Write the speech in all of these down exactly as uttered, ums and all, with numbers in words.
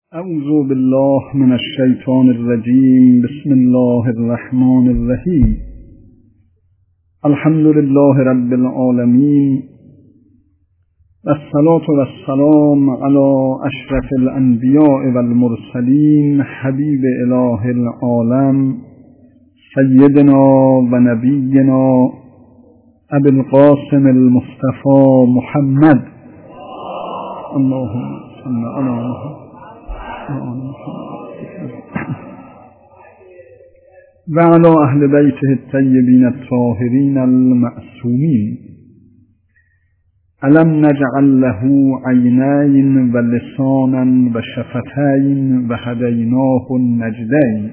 اعوذ بالله من الشیطان الرجیم. بسم الله الرحمن الرحیم. الحمد لله رب العالمین والصلاة والسلام علی اشرف الانبیاء والمرسلین حبیب اله العالم سیدنا و نبینا ابی القاسم المصطفى محمد. اللهم صل علی محمد و علی اهل بیته الطیبین الطاهرین المعصومین. الم نجعل له عینین و لسانا و شفتین و هدیناه النجدین.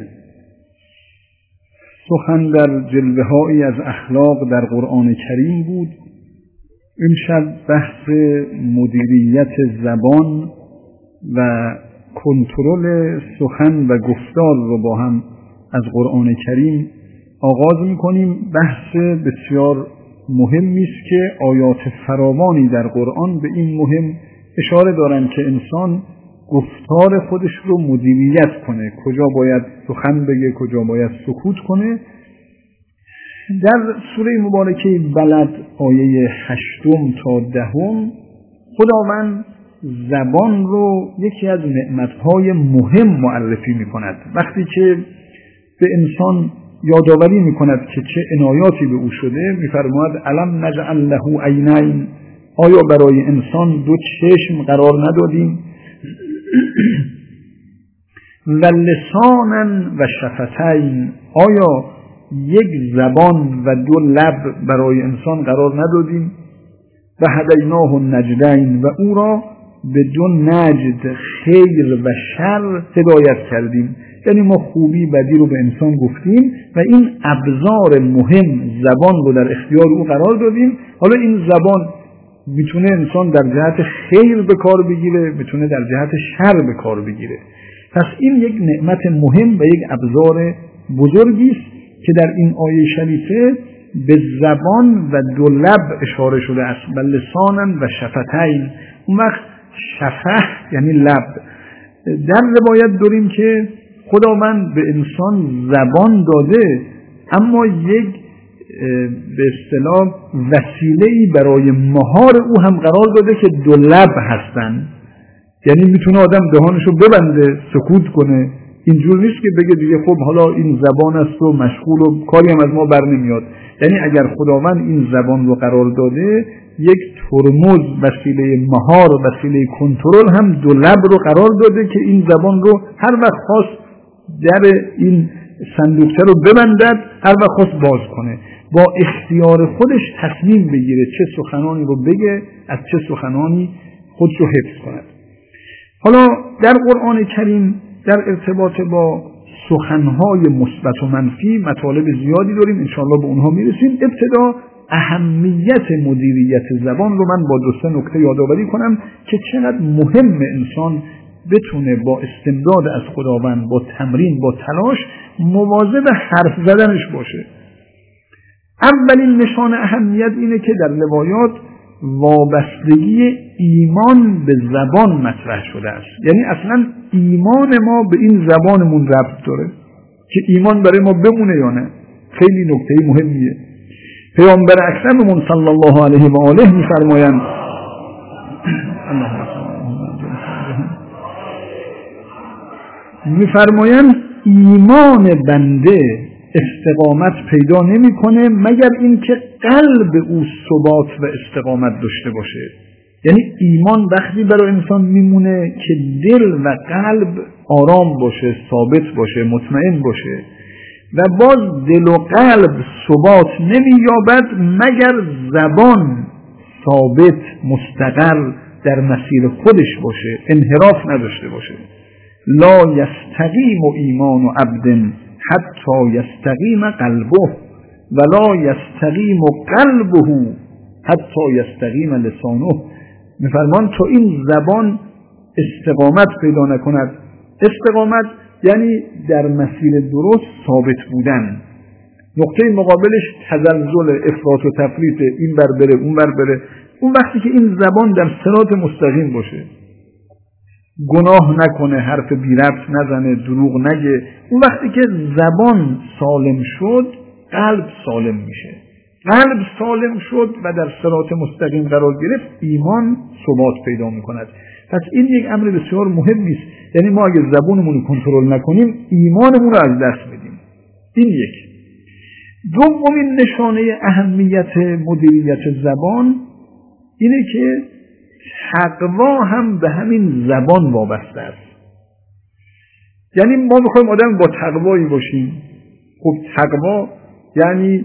سخن در جلوه‌هایی از اخلاق در قرآن کریم بود. امشب بحث مدیریت زبان و کنترل سخن و گفتار رو با هم از قرآن کریم آغاز می‌کنیم. بحث بسیار مهمی است که آیات فراوانی در قرآن به این مهم اشاره دارند که انسان گفتار خودش رو مدیریت کنه، کجا باید سخن بگه، کجا باید سکوت کنه. در سوره مبارکه بلد آیه هشتم تا دهم خداوند زبان رو یکی از نعمتهای مهم معرفی می کند. وقتی که به انسان یادآوری می کند که چه عنایاتی به او شده، می فرماید الم نجعل له عینین، آیا برای انسان دو چشم قرار ندادیم؟ و لسانا و شفتین، آیا یک زبان و دو لب برای انسان قرار ندادیم؟ و هدیناه النجدین، و او را به دو نجد خیر و شر هدایت کردیم. یعنی ما خوبی بدی رو به انسان گفتیم و این ابزار مهم زبان رو در اختیار او قرار دادیم. حالا این زبان میتونه انسان در جهت خیر به کار بگیره، میتونه در جهت شر به کار بگیره. پس این یک نعمت مهم و یک ابزار بزرگی است که در این آیه شریفه به زبان و دو لب اشاره شده است. و لسانا و شفتین. اون وقت شفه یعنی لب. در روایت داریم که خداوند به انسان زبان داده، اما یک به اصطلاح وسیله‌ای برای مهار او هم قرار داده که دو لب هستن. یعنی میتونه آدم دهانشو ببنده، سکوت کنه. اینجور نیست که بگه دیگه خب حالا این زبان است و مشغول و کاری هم از ما بر نمیاد. یعنی اگر خداوند این زبان رو قرار داده، یک ترمز، وسیله مهار، وسیله کنترل هم دو لب رو قرار داده که این زبان رو هر وقت خواست در این صندوقچه رو ببندد، هر وقت خواست باز کنه، با اختیار خودش تصمیم بگیره چه سخنانی رو بگه، از چه سخنانی خودش رو حفظ کند. حالا در قرآن کریم در ارتباط با سخنهای مثبت و منفی مطالب زیادی داریم، انشاءالله به اونها میرسیم. ابتدا اهمیت مدیریت زبان رو من با دو سه نکته یادآوری کنم که چقدر مهم انسان بتونه با استمداد از خداوند، با تمرین، با تلاش مواظب حرف زدنش باشه. اولین نشان اهمیت اینه که در روایات وابستگی ایمان به زبان مطرح شده است. یعنی اصلا ایمان ما به این زبانمون ربط داره که ایمان برای ما بمونه یا نه. خیلی نکته مهمیه. پیامبر اکرممون صلی الله علیه و آله می‌فرمایند می‌فرمایند ایمان بنده استقامت پیدا نمی‌کنه مگر اینکه قلب او ثبات و استقامت داشته باشه. یعنی ایمان وقتی برای انسان میمونه که دل و قلب آرام باشه، ثابت باشه، مطمئن باشه. و باز دل و قلب ثبات نمی‌یابد مگر زبان ثابت، مستقر در مسیر خودش باشه، انحراف نداشته باشه. لا یستقیم ایمان عبد حتی یستقیم قلبه ولا یستقیم قلبه حتی یستقیم لسانه. می‌فرمان تا این زبان استقامت پیدا نکند. استقامت یعنی در مسیر درست ثابت بودن. نقطه مقابلش تزلزل، افراط و تفریط، این بر بره اون بر بره. اون وقتی که این زبان در صراط مستقیم باشه، گناه نکنه، حرف بی ربط نزنه، دروغ نگه. اون وقتی که زبان سالم شد قلب سالم میشه. قلب سالم شد و در صراط مستقیم قرار گرفت، ایمان ثبات پیدا میکند. پس این یک امر بسیار مهمی است. یعنی ما اگه زبانمون رو کنترل نکنیم ایمانمون رو از دست میدیم. این یک. دومین نشانه اهمیت مدیریت زبان اینه که تقوا هم به همین زبان وابسته است. یعنی ما میخوایم آدم با تقوایی باشیم. خب تقوا یعنی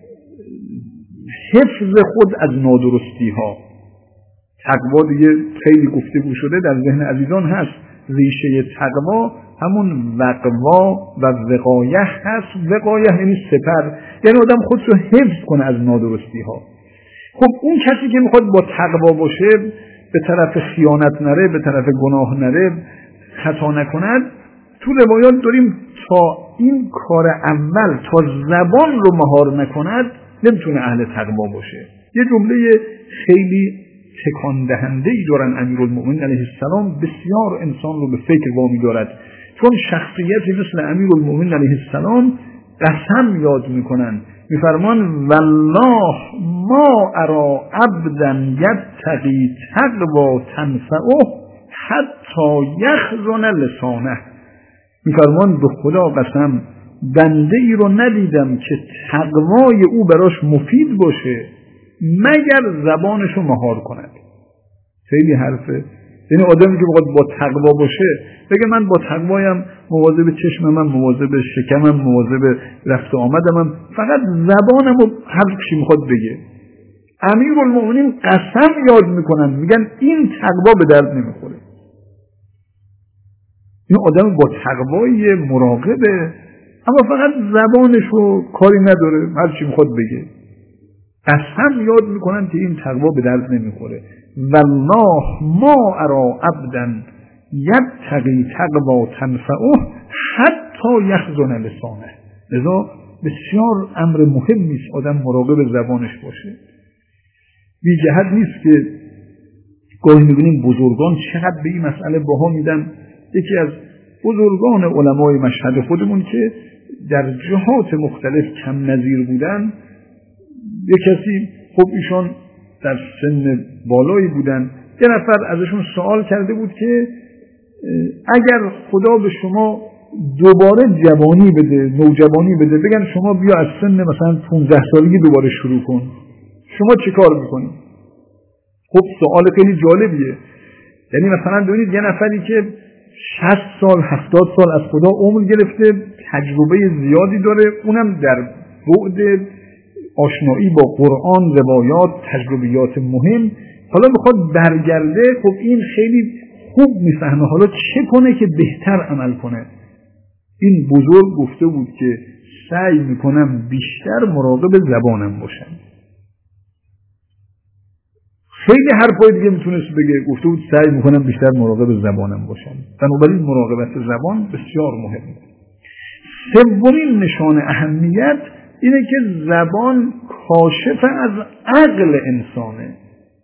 حفظ خود از نادرستی ها. تقوا دیگه خیلی گفتگو شده، در ذهن عزیزان هست. ریشه تقوا همون وقوا و وقایه هست. وقایه یعنی سپر، یعنی آدم خودش رو حفظ کنه از نادرستی ها. خب اون کسی که میخواد با تقوا باشه، به طرف خیانت نره، به طرف گناه نره، خطا نکند، تو روایات داریم تا این کار اول، تا زبان رو مهار نکند نمیتونه اهل تقوا باشه. یه جمله خیلی تکان دهنده ای دارن امیرالمؤمنین علیه السلام، بسیار انسان رو به فکر وامی دارد. چون شخصیتی مثل امیرالمؤمنین علیه السلام قسم یاد میکنن، میفرمان والله ما ارا عبدا یتقی تقوا تنفعه حتی یخزن لسانه. میفرمان به خدا قسم بنده ای رو ندیدم که تقوای او براش مفید باشه مگر زبانش رو مهار کند. خیلی حرفه. یعنی آدمی که بخواد با تقوا باشه بگه من با تقوایم مواظب چشمم، مواظب شکمم، مواظب رفت و آمدم، فقط زبانم رو هر چی میخواد بگه. امیرالمؤمنین قسم یاد میکنن، میگن این تقوا به درد نمیخوره. این آدم با تقوای مراقبه اما فقط زبانش رو کاری نداره، هر چی میخواد بگه. قسم یاد میکنن که این تقوا به درد نمیخوره. والله ما ارا عبدا یتقی تقوا تنفعه حتی یخزن لسانه. لذا بسیار امر مهمی است آدم مراقب زبانش باشه. بی جهت نیست که گاهی میبینیم بزرگان چقدر به این مسئله بها میدن. یکی از بزرگان علمای مشهد خودمون که در جهات مختلف کم نظیر بودن، یک کسی خب ایشان در سن بالایی بودن، یه نفر ازشون سوال کرده بود که اگر خدا به شما دوباره جوانی بده، نوجوانی بده، بگن شما بیا از سن مثلا پانزده سالگی دوباره شروع کن، شما چی کار میکنی؟ خب سوال خیلی جالبیه. یعنی مثلا ببینید یه نفری که شصت سال هفتاد سال از خدا عمر گرفته، تجربه زیادی داره، اونم در بعد آشنایی با قرآن، روایات، تجربیات مهم، حالا میخواد برگرده. خب این خیلی خوب میفهمه حالا چه کنه که بهتر عمل کنه. این بزرگ گفته بود که سعی میکنم بیشتر مراقب زبانم باشم. خیلی حرفای دیگه میتونست بگه، گفته بود سعی میکنم بیشتر مراقب زبانم باشم. بنابراین مراقبت زبان بسیار مهمه. سومین نشان اهمیت اینه که زبان کاشف از عقل انسانه.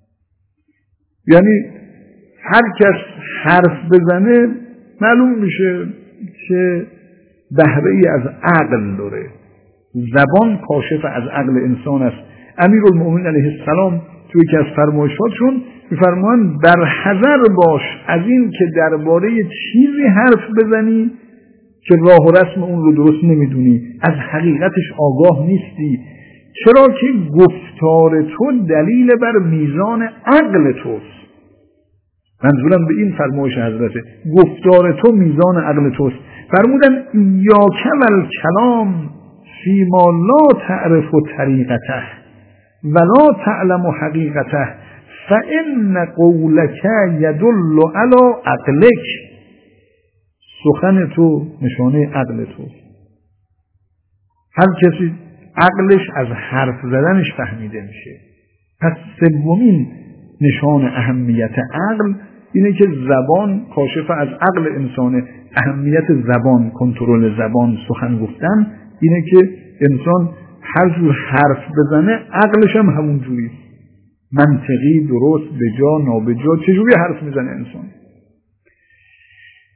یعنی هر کس حرف بزنه معلوم میشه که بهره ای از عقل داره. زبان کاشف از عقل انسان است. امیرالمؤمنین علیه السلام توی یکی از فرمایشاتشون میفرمان بر حذر باش از این که درباره چیزی حرف بزنی که راه و رسم اون رو درست نمیدونی، از حقیقتش آگاه نیستی، چرا که گفتار تو دلیل بر میزان عقل توست. منظورم به این فرمایش حضرته، گفتار تو میزان عقل توست. فرمودن ایاک والکلام فیما لا تعرف طریقته ولا تعلم حقیقته فإن قولک یدل علی عقلک. سخن تو نشانه عقل توست. هر کسی عقلش از حرف زدنش فهمیده میشه. پس سومین نشان اهمیت عقل اینه که زبان کاشف از عقل انسانه. اهمیت زبان، کنترل زبان، سخن گفتن اینه که انسان هر جور حرف بزنه عقلش هم همون جوری منطقی، درست، بجا، نابجا، چجوری حرف میزنه انسان.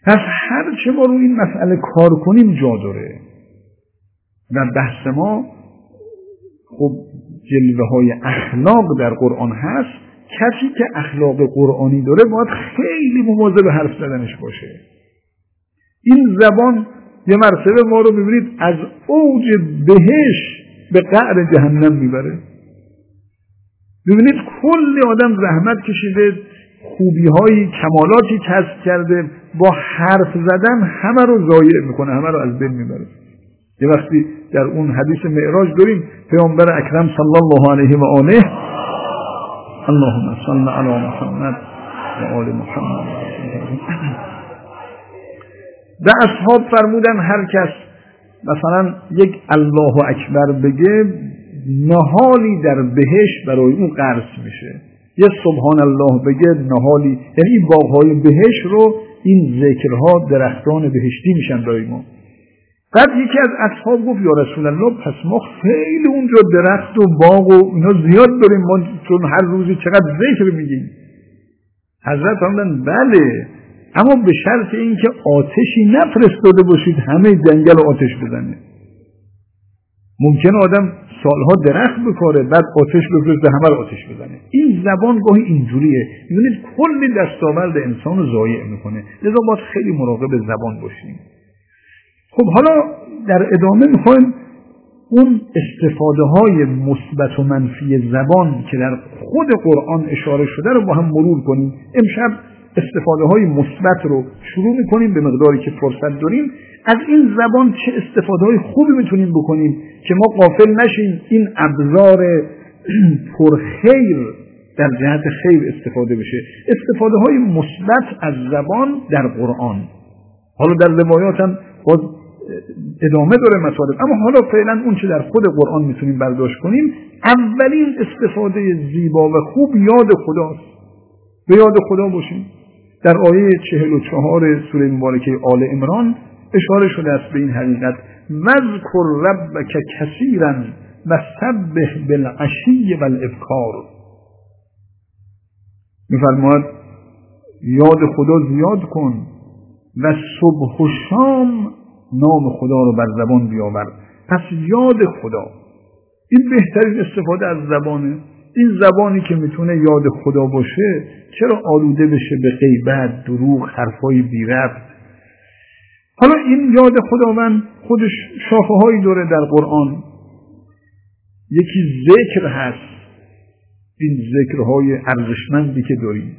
پس هر چه ما روی این مسئله کار کنیم جا داره. و بحث ما خب جلوه های اخلاق در قرآن هست. کسی که اخلاق قرآنی داره باید خیلی مواظب حرف زدنش باشه. این زبان یه مرتبه ما رو ببینید از اوج بهشت به قعر جهنم میبره. ببینید کلی آدم زحمت کشیده، خوبی هایی کمالاتی کسب کرده، با حرف زدن همه رو ضایع میکنه، همه رو از بین میبره. یه وقتی در اون حدیث معراج داریم پیامبر اکرم صلی الله علیه و آله، اللهم صل علی محمد و آل محمد، و اصحاب فرمودن هر کس مثلا یک الله اکبر بگه نهالی در بهشت برای اون قرض میشه، یه سبحان الله بگه نهالی، یعنی این باغهای بهشت رو این ذکرها درختان بهشتی میشن برای ما. بعد یکی از اصحاب گفت یا رسول الله پس ما خیلی اونجا درخت و باغ و اینا زیاد داریم، ما چون هر روزی چقدر ذکر میگیم. حضرت فرمودن بله، اما به شرط اینکه آتشی نفرستاده باشید همه جنگل آتش بزنه. ممکن آدم سالها درخت بکاره بعد آتش بفرسته همه رو آتش بزنه. این زبان گاهی اینجوریه، می‌بینید کلی دستاورد انسان رو ضایع میکنه. لذا باید خیلی مراقب زبان باشیم. خب حالا در ادامه میخوایم اون استفاده های مثبت و منفی زبان که در خود قرآن اشاره شده رو با هم مرور کنیم. امشب استفاده های مثبت رو شروع میکنیم به مقداری که فرصت داریم. از این زبان چه استفاده های خوبی میتونیم بکنیم که ما غافل نشیم این ابزار پرخیر در جهت خیر استفاده بشه. استفاده های مثبت از زبان در قرآن، حالا در روایات هم باز ادامه داره مطالب، اما حالا فعلا اون چه در خود قرآن میتونیم برداشت کنیم. اولین استفاده زیبا و خوب یاد خداست. به یاد خدا باشیم. در آیه چهل و چهار سوره مبارکه آل عمران اشاره شده است به این حقیقت: وذکر ربک کثیرا و سبح بالعشی والابکار. میفرماید یاد خدا زیاد کن و صبح و شام نام خدا رو بر زبان بیاور. پس یاد خدا این بهترین استفاده از زبانه. این زبانی که میتونه یاد خدا باشه چرا آلوده بشه به غیبت، دروغ، حرفای بی ربط؟ حالا این یاد خداوند خودش شاخه هایی داره در قرآن. یکی ذکر هست، این ذکرهای ارزشمندی که داریم.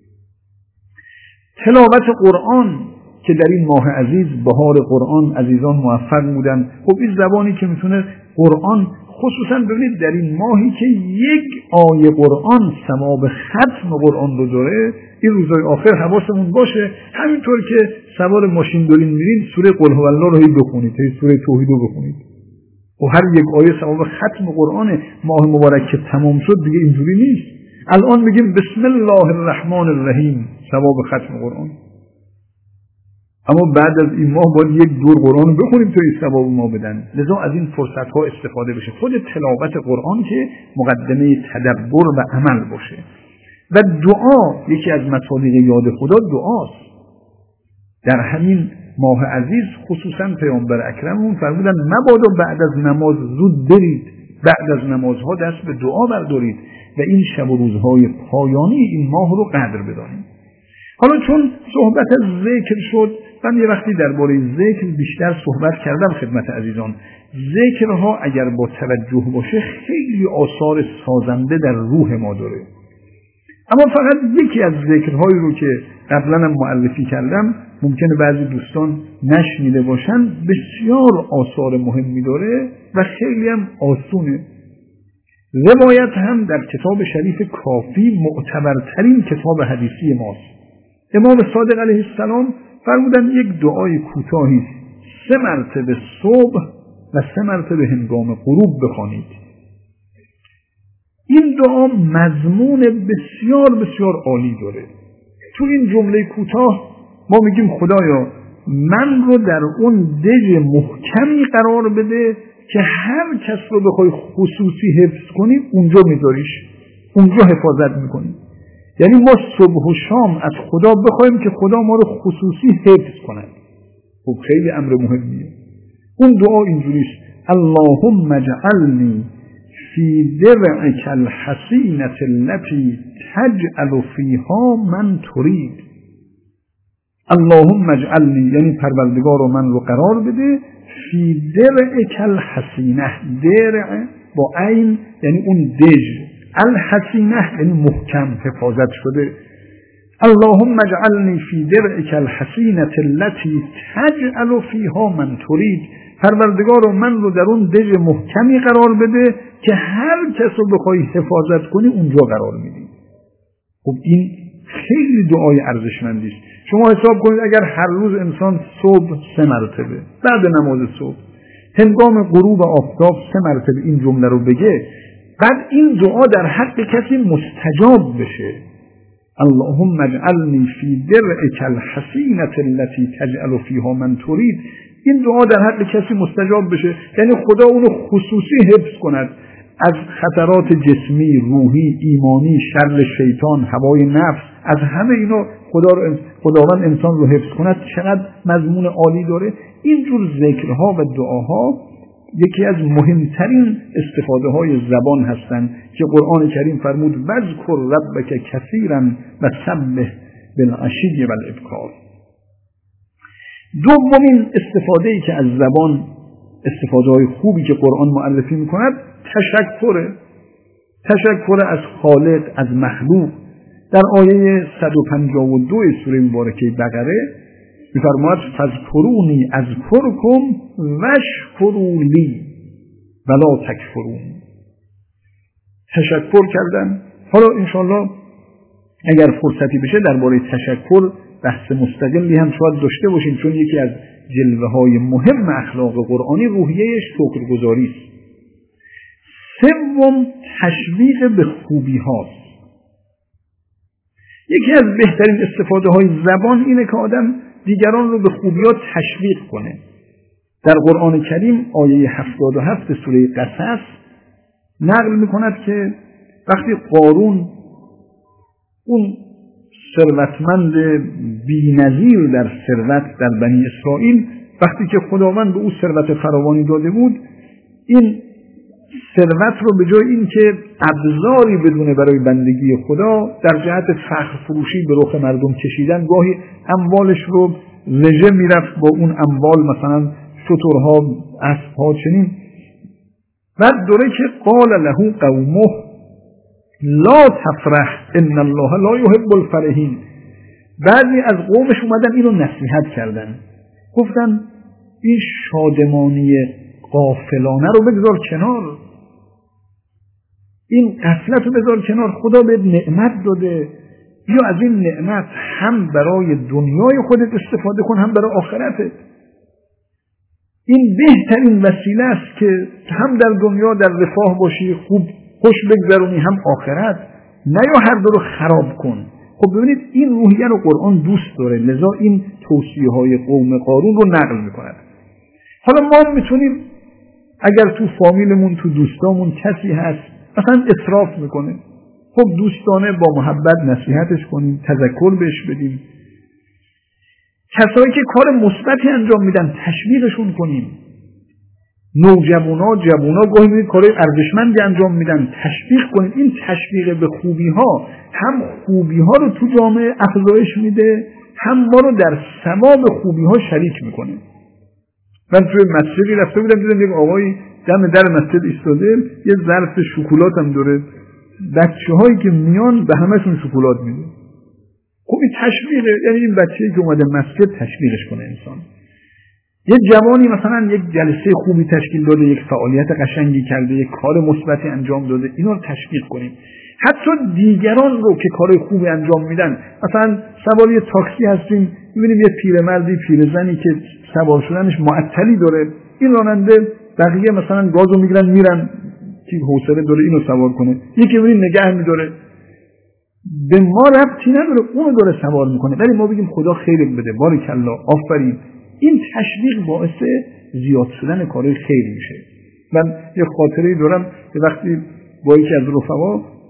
تلاوت قرآن که در این ماه عزیز بهار قرآن عزیزان موفق بودن. خب این زبانی که میتونه قرآن، خصوصا ببینید در این ماهی که یک آیه قرآن ثواب ختم قرآن رو داره، این روزهای آخر حواسمون باشه. همینطور که سوار ماشین دارین میرین سوره قل هو الله رو بخونید، سوره توحید رو بخونید و هر یک آیه ثواب ختم قرآن. ماه مبارک که تمام شد دیگه اینجوری نیست. الان میگیم بسم الله الرحمن الرحیم، ثواب ختم قرآن. اما بعد از این ماه باید یک دور قرآن رو بخونیم تا این ثواب ما بدن. لذا از این فرصت ها استفاده بشه. خود تلاوت قرآن که مقدمه تدبر و عمل باشه. و دعا یکی از مصادیق یاد خدا دعاست. در همین ماه عزیز خصوصا پیامبر اکرممون فرمودن مبادا بعد از نماز زود برید، بعد از نمازها دست به دعا بردارید و این شب و روزهای پایانی این ماه رو قدر بدانید. حالا چون صحبت از ذکر شد، من یه وقتی درباره ذکر بیشتر صحبت کردم خدمت عزیزان. ذکرها اگر با توجه باشه خیلی آثار سازنده در روح ما داره. اما فقط یکی از ذکرهایی رو که قبلا هم معرفی کردم ممکنه بعضی دوستان نشنیده باشن، بسیار آثار مهمی داره و خیلی هم آسونه. روایت هم در کتاب شریف کافی معتبرترین کتاب حدیثی ماست. امام صادق علیه السلام فرمودن یک دعای کوتاهی سه مرتبه صبح و سه مرتبه هنگام غروب بخوانید. این دعا مضمون بسیار بسیار عالی داره. تو این جمله کوتاه ما میگیم خدایا من رو در اون دژ محکمی قرار بده که هر کس رو بخوای خصوصی حفظ کنی اونجا میذاریش، اونجا حفاظت میکنی. یعنی ما صبح و شام از خدا بخوایم که خدا ما رو خصوصی حفظ کند. خب خیلی امر مهمیه. اون دعا اینجوریست: اللهم اجعلنی فی درعک الحصینة التي تجعل فیها من ترید. اللهم اجعلنی یعنی پروردگار من رو قرار بده فی درعک الحصینة، درع با عین یعنی اون دژ، الحصینة یعنی محکم حفاظت شده. اللهم اجعلنی فی درعک الحصینة التي تجعل فیها من ترید، پروردگار من رو در اون دژ محکمی قرار بده که هر کس رو بخوای حفاظت کنی اونجا قرار میدی. خب این خیلی دعای ارزشمندی است. شما حساب کنید اگر هر روز انسان صبح سه مرتبه، بعد نماز صبح، هنگام غروب آفتاب سه مرتبه این جمله رو بگه، بعد این دعا در حق کسی مستجاب بشه: اللهم اجعلنی فی درعک الحصینة التي تجعل فیها من ترید، این دعا در حق کسی مستجاب بشه، یعنی خدا اونو خصوصی حفظ کند از خطرات جسمی، روحی، ایمانی، شر شیطان، هوای نفس، از همه اینا خدا رو خداوند انسان رو حفظ کند. چقدر مضمون عالی داره. اینجور ذکرها و دعاها یکی از مهمترین استفاده های زبان هستند که قرآن کریم فرمود: وذکر ربک کثیرا و سبح بالعشی والابکار. دومین استفاده ای که از زبان، استفاده های خوبی که قرآن معرفی میکند، تشکره. تشکر از خالق، از مخلوق. در آیه صد و پنجاه و دو سوره مبارکه بقره می‌فرماید: فاذکرونی اذکرکم واشکروا لی ولا تکفرون. تشکر کردن. حالا انشاءالله اگر فرصتی بشه درباره تشکر بحث مستقلی هم شاید داشته باشیم، چون یکی از جلوه های مهم اخلاق قرآنی روحیه شکرگزاری است. سوم تشویق به خوبی هاست. یکی از بهترین استفاده های زبان اینه که آدم دیگران رو به خوبی ها تشویق کنه. در قرآن کریم آیه هفتاد و هفت سوره قصص نقل میکند که وقتی قارون، اون ثروتمند بی‌نظیر در ثروت در بنی اسرائیل، وقتی که خداوند به او ثروت فراوانی داده بود، این ثروت رو به جای این که ابزاری بدونه برای بندگی خدا، در جهت فخر فروشی به رخ مردم کشیدن، گاهی اموالش رو رژه میرفت با اون اموال، مثلا شترها، اسبها، چنین. بعد دوره که قال له قومه لا تفرح ان الله لا يحب الفرحین، بعضی از قومش اومدن اینو نصیحت کردن، گفتن این شادمانی غافلانه رو بگذار کنار، این غفلت رو بذار کنار، خدا بهت نعمت داده، یا از این نعمت هم برای دنیای خودت استفاده کن هم برای آخرتت. این بهترین وسیله است که هم در دنیا در رفاه باشی، خوب خوش بگذرونی، هم آخرت، نه یا هر دو رو خراب کن. خب ببینید این روحیه رو قرآن دوست داره، لذا این توصیه های قوم قارون رو نقل میکند. حالا ما میتونیم اگر تو فامیلمون، تو دوستامون کسی هست مثلا اسراف میکنه، خب دوستانه با محبت نصیحتش کنیم، تذکر بهش بدیم. کسایی که کار مثبتی انجام میدن تشویقشون کنیم. نوجوانا، جوونا گاهی میبینید کارهای ارزشمندی انجام میدن، تشویق کنیم. این تشویق به خوبی ها هم خوبی ها رو تو جامعه افزایش میده، هم ما رو در ثواب خوبی ها شریک میکنه. من توی مسجدی رفته بودم، دیدم یک آقایی دم در مسجد ایستاده، یه ظرف شکلات هم داره، بچه‌هایی که میان به همشون شکلات میده. خب این تشویقه، یعنی این بچه‌ای که اومده مسجد تشویقش کنه انسان. یه جوانی مثلا یک جلسه خوبی تشکیل داده، یک فعالیت قشنگی کرده، یک کار مثبتی انجام داده، اینا رو تشویق کنیم. حتی دیگران رو که کار خوبی انجام میدن، مثلا سوار یه تاکسی هستیم، می‌بینیم یه پیرمردی، پیرزنی که سوار شدنش معطلی داره، این راننده بقیه مثلا گازو میگیرن میرن که حوصله داره اینو سوار کنه، یکی ببین نگه می‌داره، به ما ربطی نداره، اونو داره سوار میکنه، ولی ما بگیم خدا خیرت بده، بارکالله، آفرین. این تشویق باعث زیاد شدن کارهای خیر میشه. من یه خاطره دارم که وقتی با یکی از رفقا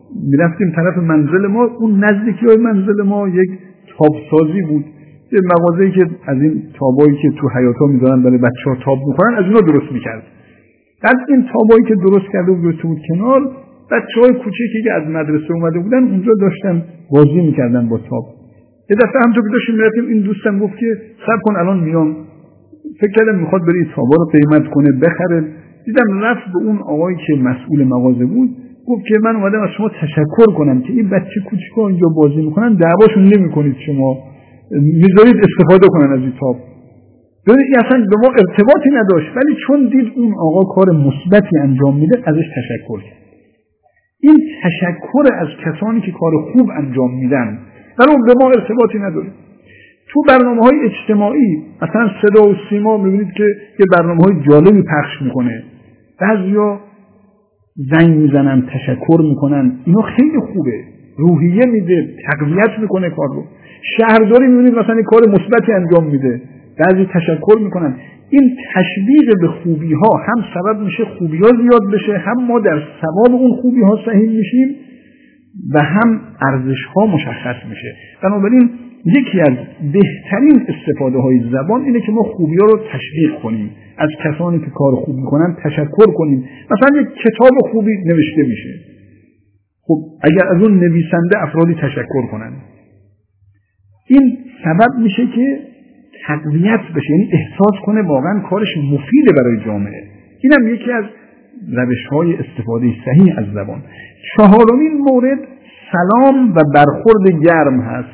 میرفتیم طرف منزل ما، اون نزدیکی های منزل ما یک تابسازی بود، یه مغازه‌ای که از این تابایی که تو حیاط‌ها می‌ذارن برای بچه‌ها تاب می‌خورن از اینا درست می‌کرد. بعد این تابایی که درست کرده بود گذاشته بود کنار، بچه‌های کوچیکی که از مدرسه اومده بودن اونجا داشتن بازی می‌کردن با تاب. یه دفعه همونطور که داشتیم می‌رفتیم این دوستم گفت که صبر کن الان میام. فکر کردم می‌خواد بره این تابا رو قیمت کنه بخره. دیدم رفت به اون آقایی که مسئول مغازه بود گفت که من اومدم از شما تشکر کنم که این بچه کوچیک‌ها اینجا بازی می‌کنن، دعواشون نمی‌کنید، شما می‌ذارید استفاده کنن از این تاب. ببینید اصلا به ما ارتباطی نداشت، ولی چون دید اون آقا کار مثبتی انجام میده ازش تشکر کرد. این تشکر از کسانی که کار خوب انجام میدن ولی اون به ما ارتباطی نداره. تو برنامه‌های اجتماعی مثلا صدا و سیما می‌بینید که یه برنامه‌های جالبی پخش میکنه، بعضیا زنگ میزنن تشکر میکنن، اینا خیلی خوبه، روحیه میده، تقویت میکنه کار رو. شهرداری می‌بینید مثلا کار مثبتی انجام میده، بعضی تشکر میکنن. این تشویق به خوبی ها هم سبب میشه خوبی ها زیاد بشه، هم ما در ثواب اون خوبی ها سهیم میشیم و هم ارزش ها مشخص میشه. بنابراین یکی از بهترین استفاده های زبان اینه که ما خوبی ها رو تشویق کنیم، از کسانی که کار خوب میکنن تشکر کنیم. مثلا یک کتاب خوبی نوشته میشه، خب اگر از اون نویسنده افرادی تشکر کنن، این سبب میشه که تقویت بشه، یعنی احساس کنه واقعا کارش مفیده برای جامعه. اینم یکی از روش‌های استفاده صحیح از زبان. چهارمین مورد سلام و برخورد گرم هست.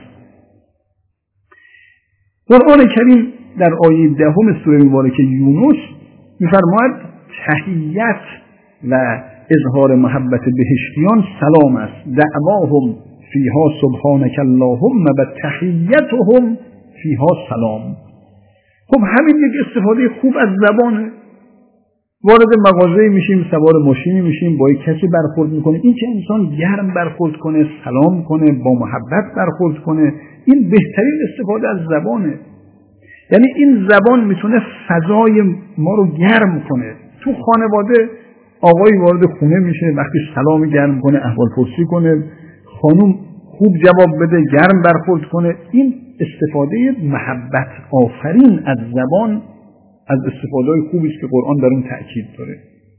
قرآن کریم در آیه دهم سوره مبارکه یونس می‌فرماید تحیت و اظهار محبت بهشتیان سلام است، دعواهم فیها سبحانک اللهم و تحیتهم فیها سلام. خب همین یک استفاده خوب از زبانه. وارد مغازه میشیم، سوار ماشینی میشیم، با یک کسی برخورد میکنه، این که انسان گرم برخورد کنه، سلام کنه، با محبت برخورد کنه، این بهترین استفاده از زبانه. یعنی این زبان میتونه فضای ما رو گرم کنه. تو خانواده آقای وارد خونه میشه، وقتی سلام گرم کنه، احوالپرسی کنه، خانم خوب جواب بده، گرم برخورد کنه، این استفاده محبت آفرین از زبان از استفاده خوبی است که قرآن در اون تأکید داره.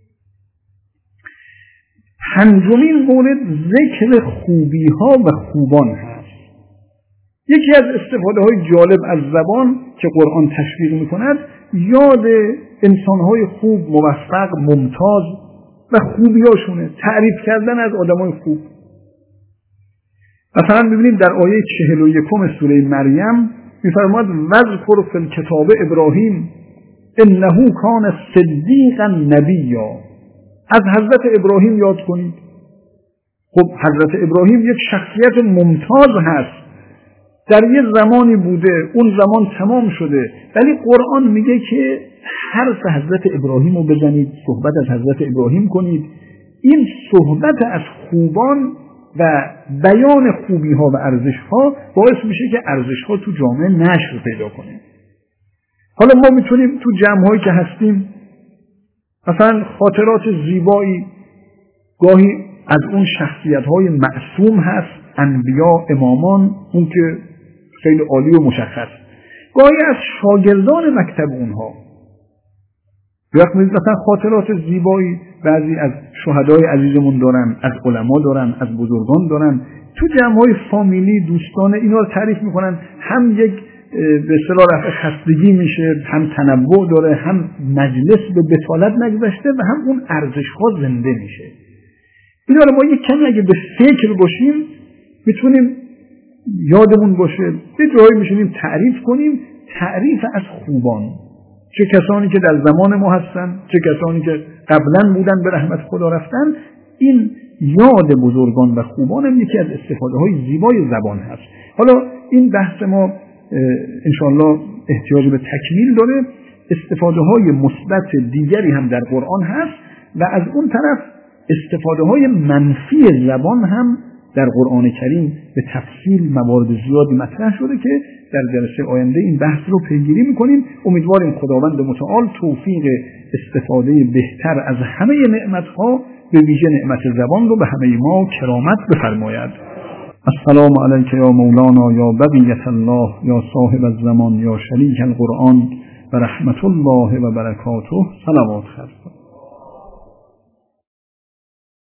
پنجمین مورد ذکر خوبی ها و خوبان هست. یکی از استفاده های جالب از زبان که قرآن تشویق میکند یاد انسان های خوب، موفق، ممتاز و خوبی هاشونه، تعریف کردن از آدم های خوب. مثلا ببینید در آیه چهل و یکم سوره مریم می‌فرماید وذکر فی الکتاب ابراهیم انه کان صدیقا نبیا. از حضرت ابراهیم یاد کنید. خب حضرت ابراهیم یک شخصیت ممتاز هست، در یه زمانی بوده، اون زمان تمام شده، ولی قرآن میگه که حرف حضرت ابراهیم رو بزنید، صحبت از حضرت ابراهیم کنید. این صحبت از خوبان و بیان خوبی ها و ارزش ها باعث میشه که ارزش ها تو جامعه نشر پیدا کنه. حالا ما میتونیم تو جمع هایی که هستیم مثلا خاطرات زیبایی، گاهی از اون شخصیت های معصوم هست، انبیا، امامان، اون که خیلی عالی و مشخص، گاهی از شاگردان مکتب اونها، وقتی مثلا خاطرات زیبایی بعضی از شهدای عزیزمون دارن، از علما دارن، از بزرگان دارن، تو جمع‌های فامیلی، دوستانه اینا رو تعریف میکنن. هم یک به اصطلاح رفع خستگی میشه، هم تنوع داره، هم مجلس به بطالت نگذشته و هم اون ارزش‌ها زنده میشه. اینا رو ما یک کمی اگه به فکر باشیم میتونیم یادمون باشه، یه جایی میشونیم تعریف کنیم، تعریف از خوبان، چه کسانی که در زمان ما هستن، چه کسانی که قبلا بودن به رحمت خدا رفتن. این یاد بزرگان و خوبان هم یکی از استفاده های زیبای زبان هست. حالا این بحث ما انشاءالله احتیاج به تکمیل داره. استفاده های مثبت دیگری هم در قرآن هست و از اون طرف استفاده های منفی زبان هم در قرآن کریم به تفصیل موارد زیادی مطرح شده که در جلسه آینده این بحث رو پیگیری میکنیم. امیدواریم خداوند متعال توفیق استفاده بهتر از همه نعمتها به ویژه نعمت زبان رو به همه ما کرامت بفرماید. السلام علیک یا مولانا یا بقیت الله یا صاحب الزمان یا شریک القرآن و رحمت الله و برکاته. صلوات خیر.